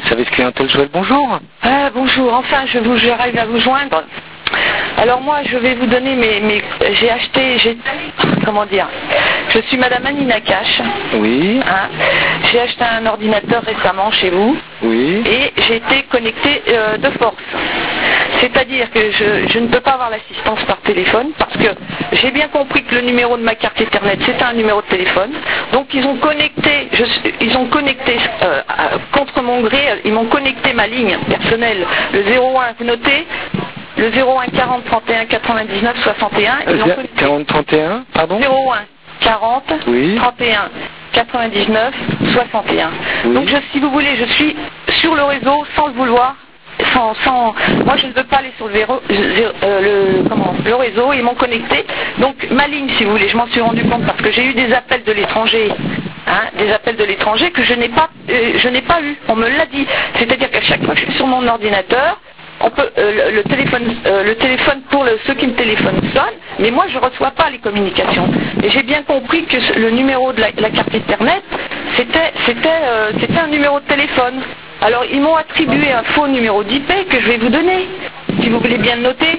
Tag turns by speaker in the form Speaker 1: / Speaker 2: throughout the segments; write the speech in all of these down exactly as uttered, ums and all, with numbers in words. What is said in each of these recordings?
Speaker 1: service clientèle Joël, bonjour.
Speaker 2: Ah, bonjour, enfin je vous j'arrive à vous joindre. Alors moi je vais vous donner mes... mes j'ai acheté, j'ai... Comment dire, je suis Madame Annie Nakache.
Speaker 1: Oui.
Speaker 2: Hein, j'ai acheté un ordinateur récemment chez vous.
Speaker 1: Oui.
Speaker 2: Et j'ai été connectée euh, de force. C'est-à-dire que je, je ne peux pas avoir l'assistance par téléphone parce que j'ai bien compris que le numéro de ma carte Ethernet c'était un numéro de téléphone. Donc ils ont connecté, je, ils ont connecté euh, contre mon gré, ils m'ont connecté ma ligne personnelle, le zéro un, vous notez le zéro un quarante trente et un quatre-vingt-dix-neuf soixante et un. Ils ont connecté
Speaker 1: quarante trente et un, pardon
Speaker 2: zéro un quarante
Speaker 1: oui.
Speaker 2: trente et un quatre-vingt-dix-neuf soixante et un. Oui. Donc je, si vous voulez, je suis sur le réseau sans le vouloir. Sans, sans, moi je ne veux pas aller sur le, véro, euh, le, comment, le réseau, ils m'ont connecté. Donc ma ligne, si vous voulez, je m'en suis rendu compte parce que j'ai eu des appels de l'étranger, hein, des appels de l'étranger que je n'ai pas, euh, je n'ai pas eu. On me l'a dit. C'est-à-dire qu'à chaque fois que je suis sur mon ordinateur, on peut, euh, le, le téléphone, euh, le téléphone pour le, ceux qui me téléphonent sonne, mais moi je ne reçois pas les communications. Et j'ai bien compris que le numéro de la, la carte Ethernet, c'était, c'était, euh, c'était un numéro de téléphone. Alors ils m'ont attribué un faux numéro d'I P que je vais vous donner, si vous voulez bien le noter.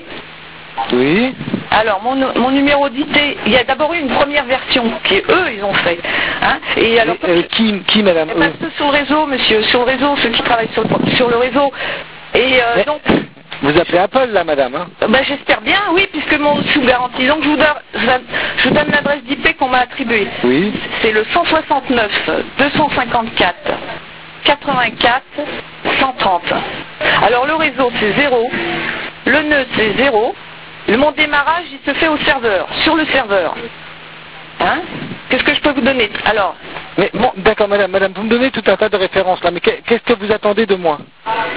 Speaker 1: Oui.
Speaker 2: Alors mon, mon numéro d'I P, il y a d'abord eu une première version qui eux ils ont fait. Hein, et alors
Speaker 1: et, euh, qui, qui madame
Speaker 2: eh ben, ceux sur le réseau, monsieur, sur le réseau, ceux qui travaillent sur le, sur le réseau. Et euh, donc.
Speaker 1: Vous appelez Apple là, madame, hein?
Speaker 2: Ben, j'espère bien, oui, puisque mon sous garantie. Donc je vous donne, je vous donne l'adresse d'I P qu'on m'a attribuée.
Speaker 1: Oui.
Speaker 2: C'est le cent soixante-neuf deux cent cinquante-quatre quatre-vingt-quatre cent trente. Alors le réseau c'est zéro, le nœud c'est zéro, mon démarrage il se fait au serveur, sur le serveur. Hein? Qu'est-ce que je peux vous donner? Alors.
Speaker 1: Mais bon, d'accord, madame, madame, vous me donnez tout un tas de références là, mais qu'est-ce que vous attendez de moi?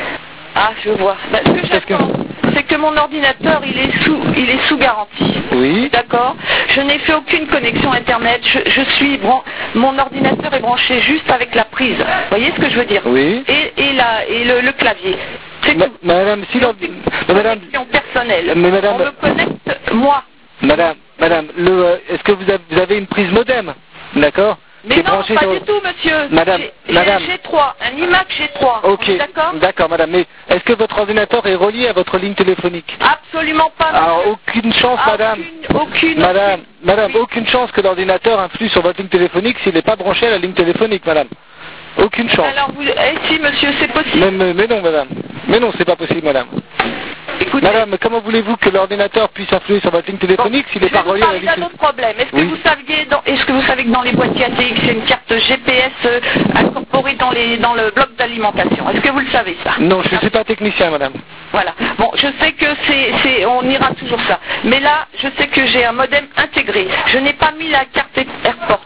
Speaker 2: Ah, je vois. Ben, ce que j'attends, que... c'est que mon ordinateur, il est sous, il est sous garantie.
Speaker 1: Oui.
Speaker 2: D'accord. Je n'ai fait aucune connexion Internet. Je, je suis, bran... mon ordinateur est branché juste avec la prise. Vous voyez ce que je veux dire?
Speaker 1: Oui.
Speaker 2: Et, et, la, et le, le clavier. C'est
Speaker 1: Ma,
Speaker 2: tout.
Speaker 1: Madame, si
Speaker 2: l'ordinateur.
Speaker 1: Madame.
Speaker 2: Connexion personnelle.
Speaker 1: Mais madame.
Speaker 2: On me connecte moi.
Speaker 1: Madame, madame, le, euh, est-ce que vous avez, vous avez une prise modem? D'accord.
Speaker 2: Mais non, pas sur... du tout, monsieur.
Speaker 1: Madame,
Speaker 2: j'ai,
Speaker 1: madame.
Speaker 2: J'ai un G trois, un iMac G trois.
Speaker 1: Ok.
Speaker 2: D'accord.
Speaker 1: D'accord, madame. Mais est-ce que votre ordinateur est relié à votre ligne téléphonique?
Speaker 2: Absolument pas. Monsieur.
Speaker 1: Alors aucune chance,
Speaker 2: ah,
Speaker 1: madame.
Speaker 2: Aucune, aucune.
Speaker 1: Madame,
Speaker 2: aucune.
Speaker 1: madame,
Speaker 2: oui.
Speaker 1: aucune chance que l'ordinateur influe sur votre ligne téléphonique s'il n'est pas branché à la ligne téléphonique, madame. Aucune chance.
Speaker 2: Alors vous, eh si, monsieur, c'est possible.
Speaker 1: Mais, mais, mais non, madame. Mais non, c'est pas possible, madame.
Speaker 2: Écoutez,
Speaker 1: madame, comment voulez-vous que l'ordinateur puisse influer sur votre ligne téléphonique bon, s'il n'est pas relié à la ligne téléphonique?
Speaker 2: Je vais vous parler d'un autre problème. Est-ce que,
Speaker 1: oui.
Speaker 2: vous saviez dans, est-ce que vous savez que dans les boîtiers A T X, il y a une carte G P S euh, incorporée dans, les, dans le bloc d'alimentation? Est-ce que vous le savez, ça?
Speaker 1: Non, je ne suis pas technicien, madame.
Speaker 2: Voilà. Bon, je sais que c'est, c'est, on ira toujours ça. Mais là, je sais que j'ai un modem intégré. Je n'ai pas mis la carte Airport.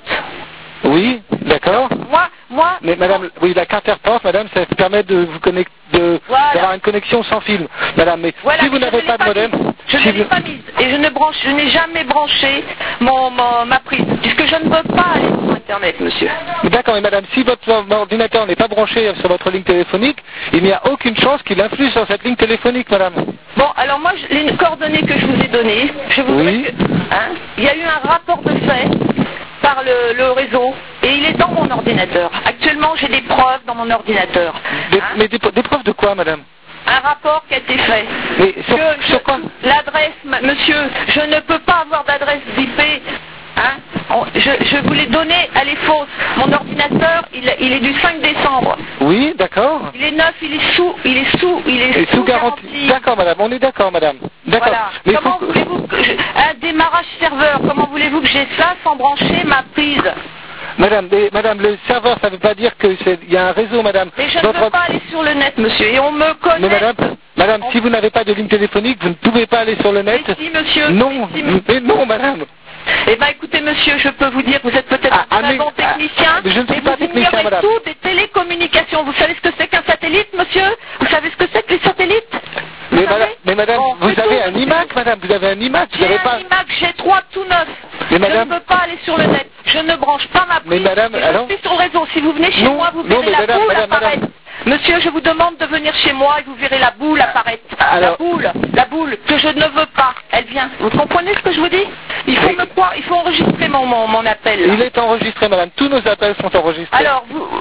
Speaker 1: Oui, d'accord.
Speaker 2: Moi, moi.
Speaker 1: Mais madame, oui, la carte Airport, madame, ça permet de vous connecter, de, voilà. d'avoir une connexion sans fil. Madame, mais voilà, si vous n'avez pas de modem.
Speaker 2: Je
Speaker 1: si
Speaker 2: ne l'ai
Speaker 1: vous...
Speaker 2: pas mise. Et je ne branche, je n'ai jamais branché mon, mon, ma prise. Puisque je ne veux pas aller sur Internet, monsieur.
Speaker 1: D'accord, mais madame, si votre ordinateur n'est pas branché sur votre ligne téléphonique, il n'y a aucune chance qu'il influe sur cette ligne téléphonique, madame.
Speaker 2: Bon, alors moi, je, les coordonnées que je vous ai données, je voudrais
Speaker 1: oui.
Speaker 2: que, hein, il y a eu un rapport de fait par le, le réseau et il est dans mon ordinateur. Actuellement, j'ai des preuves dans mon ordinateur.
Speaker 1: Des,
Speaker 2: hein.
Speaker 1: Mais des, des preuves de quoi, madame?
Speaker 2: Un rapport qui a été fait.
Speaker 1: Mais sur,
Speaker 2: que
Speaker 1: sur quoi?
Speaker 2: L'adresse, monsieur, je ne peux pas avoir d'adresse d'I P. Hein On, je, je vous l'ai donné, elle est fausse. Mon ordinateur, il, il est du cinq décembre.
Speaker 1: Oui, d'accord.
Speaker 2: Il est neuf, il est sous, il est sous, il est sous, sous garantie. garantie.
Speaker 1: D'accord, madame, on est d'accord, madame. D'accord.
Speaker 2: Voilà.
Speaker 1: Mais
Speaker 2: comment
Speaker 1: faut...
Speaker 2: voulez-vous que je, un démarrage serveur, comment voulez-vous que j'ai ça sans brancher ma prise?
Speaker 1: Madame, mais, madame, le serveur, ça ne veut pas dire qu'il y a un réseau, madame.
Speaker 2: Mais je
Speaker 1: Votre...
Speaker 2: ne veux pas aller sur le net, monsieur, et on me connaît.
Speaker 1: Mais madame, madame, on... si vous n'avez pas de ligne téléphonique, vous ne pouvez pas aller sur le net.
Speaker 2: Mais si, monsieur.
Speaker 1: Non,
Speaker 2: mais, si,
Speaker 1: mais non, madame.
Speaker 2: Eh bien, écoutez, monsieur, je peux vous dire que vous êtes peut-être ah, un très bon technicien,
Speaker 1: ah, je ne suis
Speaker 2: mais
Speaker 1: pas
Speaker 2: vous
Speaker 1: technicien,
Speaker 2: ignorez
Speaker 1: madame.
Speaker 2: tout des télécommunications. Vous savez ce que c'est qu'un satellite, monsieur? Vous savez ce que c'est que les satellites? Vous
Speaker 1: mais, madame, mais madame, bon, vous avez tout, un iMac, madame, vous avez un iMac, vous
Speaker 2: avez
Speaker 1: pas...
Speaker 2: J'ai un iMac G trois tout neuf.
Speaker 1: Mais madame...
Speaker 2: Je ne peux pas aller sur le net. Je ne branche pas ma prise.
Speaker 1: Mais madame,
Speaker 2: et
Speaker 1: alors...
Speaker 2: je suis sur le réseau. Si vous venez chez
Speaker 1: non,
Speaker 2: moi, vous
Speaker 1: non,
Speaker 2: verrez la
Speaker 1: madame,
Speaker 2: boule
Speaker 1: madame,
Speaker 2: apparaître.
Speaker 1: madame.
Speaker 2: Monsieur, je vous demande de venir chez moi et vous verrez la boule apparaître.
Speaker 1: Alors...
Speaker 2: La boule, la boule que je ne veux pas. Elle vient. Vous comprenez ce que je vous dis? Il faut oui. me croire, il faut enregistrer mon, mon, mon appel. Là.
Speaker 1: Il est enregistré, madame. Tous nos appels sont enregistrés.
Speaker 2: Alors, vous...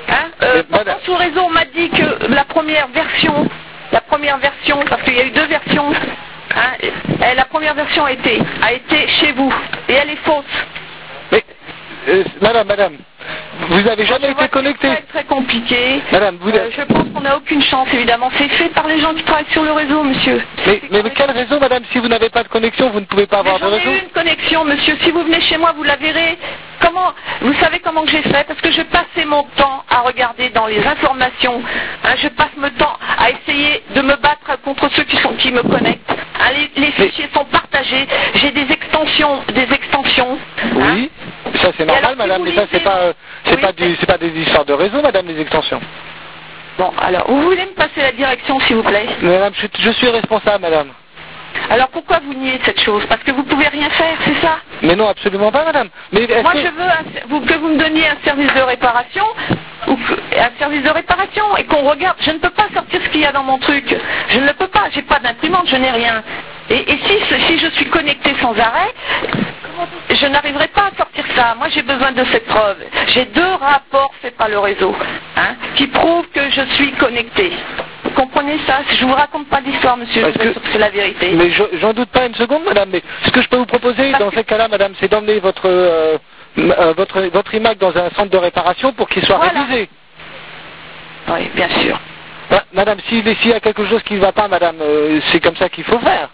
Speaker 2: Hein euh, pourtant, sur le réseau, on m'a dit que la première version, la première version, parce qu'il y a eu deux versions, hein, et la première version a été, a été chez vous, et elle est fausse.
Speaker 1: Mais, euh, madame, madame, vous n'avez jamais été connecté.
Speaker 2: C'est très, très compliqué.
Speaker 1: Madame, vous
Speaker 2: euh, je pense qu'on n'a aucune chance, évidemment. C'est fait par les gens qui travaillent sur le réseau, monsieur.
Speaker 1: Mais, mais de quel réseau, madame? Si vous n'avez pas de connexion, vous ne pouvez pas avoir de réseau.
Speaker 2: J'en ai eu une connexion, monsieur. Si vous venez chez moi, vous la verrez. Comment, vous savez comment j'ai fait? Parce que je passais mon temps à regarder dans les informations. Hein, je passe mon temps à essayer de me battre contre ceux qui, sont, qui me connectent. Hein, les, les fichiers sont partagés. J'ai des extensions, des extensions.
Speaker 1: Oui, hein. Ça c'est normal, madame, mais ça c'est pas, c'est oui, pas, du, c'est pas des histoires de réseau, madame, les extensions.
Speaker 2: Bon, alors, vous voulez me passer la direction, s'il vous plaît?
Speaker 1: Madame, je, je suis responsable, madame.
Speaker 2: Alors pourquoi vous niez cette chose? Parce que vous pouvez rien faire, c'est ça?
Speaker 1: Mais non, absolument pas, madame. Mais
Speaker 2: Moi,
Speaker 1: que...
Speaker 2: je veux un, vous, que vous me donniez un service de réparation, ou que, un service de réparation, et qu'on regarde. Je ne peux pas sortir ce qu'il y a dans mon truc. Je ne le peux pas. J'ai pas d'imprimante, je n'ai rien. Et, et si, si je suis connecté sans arrêt, je n'arriverai pas à sortir ça. Moi, j'ai besoin de cette preuve. J'ai deux rapports faits par le réseau, hein, qui prouvent que je suis connecté. Vous comprenez ça? Je vous raconte pas d'histoire, monsieur, je que... c'est la vérité.
Speaker 1: Mais j'en doute pas une seconde, madame, mais ce que je peux vous proposer Parce dans que... ces cas-là, madame, c'est d'emmener votre, euh, euh, votre, votre iMac dans un centre de réparation pour qu'il soit voilà. révisé.
Speaker 2: Oui, bien sûr.
Speaker 1: Bah, madame, s'il si y a quelque chose qui ne va pas, madame, euh, c'est comme ça qu'il faut faire.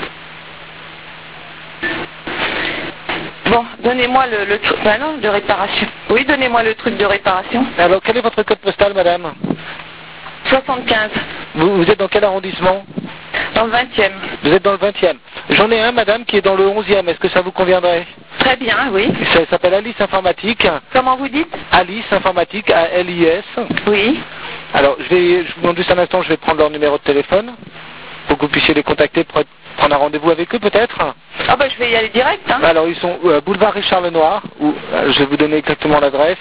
Speaker 2: Bon, donnez-moi le, le truc ben non, de réparation. Oui, donnez-moi le truc de réparation.
Speaker 1: Alors, quel est votre code postal, madame?
Speaker 2: soixante-quinze.
Speaker 1: Vous, vous êtes dans quel arrondissement?
Speaker 2: Dans le vingtième.
Speaker 1: Vous êtes dans le vingtième. J'en ai un, madame, qui est dans le onzième. Est-ce que ça vous conviendrait?
Speaker 2: Très bien, oui.
Speaker 1: Ça s'appelle Alice Informatique.
Speaker 2: Comment vous dites?
Speaker 1: Alice Informatique, A L I S.
Speaker 2: Oui.
Speaker 1: Alors, je, vais, je vous demande juste un instant, je vais prendre leur numéro de téléphone pour que vous puissiez les contacter, pour prendre un rendez-vous avec eux, peut-être?
Speaker 2: Ah ben, je vais y aller direct. Hein.
Speaker 1: Alors, ils sont euh, boulevard Richard Lenoir, où, euh, je vais vous donner exactement l'adresse.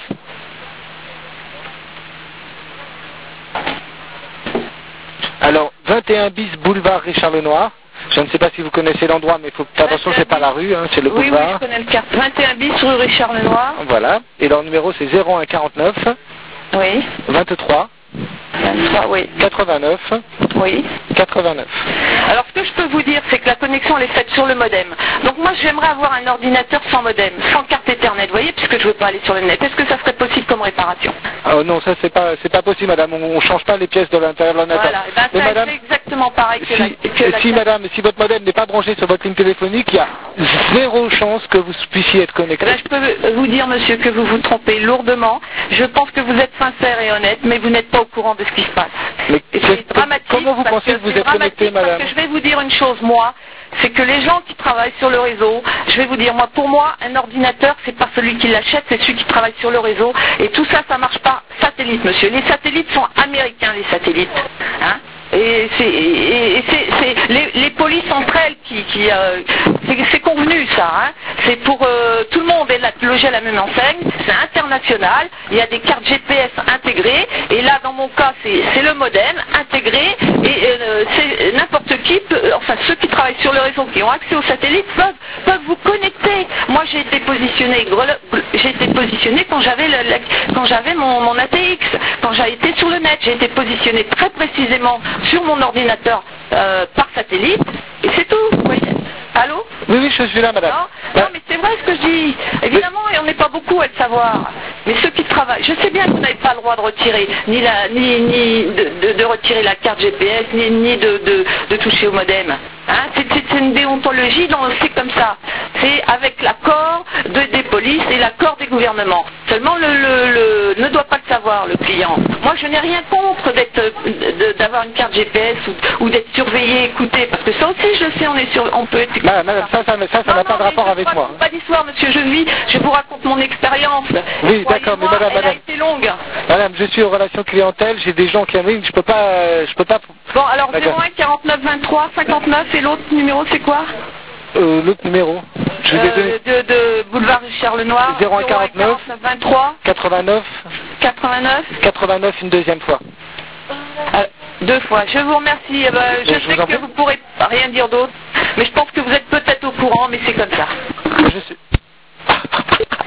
Speaker 1: Alors, vingt et un bis boulevard Richard Lenoir. Je ne sais pas si vous connaissez l'endroit, mais il faut faire attention, c'est pas la rue, hein, c'est le boulevard.
Speaker 2: Oui, oui, je connais le quartier. vingt et un bis rue Richard Lenoir.
Speaker 1: Voilà. Et leur numéro, c'est zéro un quarante-neuf.
Speaker 2: Oui.
Speaker 1: vingt-trois.
Speaker 2: vingt-trois, oui.
Speaker 1: quatre-vingt-neuf.
Speaker 2: Oui.
Speaker 1: quatre-vingt-neuf.
Speaker 2: Alors, ce que je peux vous dire, c'est que la connexion, elle est faite sur le modem. Donc, moi, j'aimerais avoir un ordinateur sans modem, sans carte Ethernet, vous voyez, puisque je ne veux pas aller sur le net. Est-ce que ça serait possible comme réparation?
Speaker 1: Ah non, ça, c'est pas, c'est pas possible, madame. On ne change pas les pièces de l'intérieur de l'ordinateur.
Speaker 2: Voilà. Ben,
Speaker 1: mais
Speaker 2: ça,
Speaker 1: madame,
Speaker 2: c'est exactement pareil que
Speaker 1: si,
Speaker 2: la, que la
Speaker 1: si, madame, si votre modem n'est pas branché sur votre ligne téléphonique, il y a zéro chance que vous puissiez être connecté.
Speaker 2: Ben, je peux vous dire, monsieur, que vous vous trompez lourdement. Je pense que vous êtes sincère et honnête, mais vous n'êtes pas au courant de ce qui se passe.
Speaker 1: Mais
Speaker 2: c'est dramatique.
Speaker 1: Comment vous pensez que, que vous êtes connecté, madame?
Speaker 2: Parce que je vais vous dire une chose, moi, c'est que les gens qui travaillent sur le réseau, je vais vous dire, moi, pour moi, un ordinateur, c'est pas celui qui l'achète, c'est celui qui travaille sur le réseau. Et tout ça, ça marche pas satellite, monsieur. Les satellites sont américains, les satellites. Hein? Et c'est, et, et c'est, c'est les, les polices entre elles qui, qui euh, c'est, c'est convenu ça. Hein. C'est pour euh, tout le monde est logé à la même enseigne. C'est international. Il y a des cartes G P S intégrées. Et là, dans mon cas, c'est, c'est le modem intégré. Et euh, c'est n'importe qui, peut, enfin ceux qui travaillent sur le réseau, qui ont accès aux satellites, peuvent, peuvent vous connecter. Moi, j'ai été positionné, j'ai été positionné quand j'avais le, le, quand j'avais mon, mon A T X, quand j'ai été sur le net, j'ai été positionné très précisément sur mon ordinateur euh, par satellite, et c'est tout, vous voyez. Allô?
Speaker 1: Oui, oui, je suis là, madame.
Speaker 2: Non, non mais c'est vrai ce que je dis. Évidemment, et on n'est pas beaucoup à le savoir. Mais ceux qui travaillent, je sais bien que vous n'avez pas le droit de retirer, ni, la, ni, ni de, de, de retirer la carte G P S, ni, ni de, de, de toucher au modem. Hein, c'est, c'est une déontologie, donc c'est comme ça. C'est avec l'accord de, des polices et l'accord des gouvernements. Seulement, le, le, le ne doit pas le savoir, le client. Moi, je n'ai rien contre d'être, de, d'avoir une carte G P S ou, ou d'être surveillé, écouté, parce que ça aussi, je le sais, on est sur, on peut être.
Speaker 1: Madame, madame, ça, ça, ça, ça n'a pas de rapport avec moi.
Speaker 2: Pas d'histoire, monsieur, je vis, je vous raconte mon expérience.
Speaker 1: Oui, d'accord, mais madame,
Speaker 2: elle
Speaker 1: madame.
Speaker 2: a été longue.
Speaker 1: Madame, je suis en relation clientèle, j'ai des gens qui arrivent, je peux pas, je peux pas.
Speaker 2: Bon, alors zéro un quarante-neuf vingt-trois cinquante-neuf et l'autre numéro c'est quoi?
Speaker 1: Euh, l'autre numéro. Je vais
Speaker 2: euh, donner... de, de boulevard Richard Lenoir.
Speaker 1: zéro un quarante-neuf
Speaker 2: vingt-trois
Speaker 1: quatre-vingt-neuf
Speaker 2: quatre-vingt-neuf
Speaker 1: quatre-vingt-neuf une deuxième fois.
Speaker 2: Euh, deux fois. Je vous remercie. Eh ben, je, je sais que vous pourrez rien dire d'autre, mais je pense que vous êtes peut-être au courant, mais c'est comme ça.
Speaker 1: Je suis...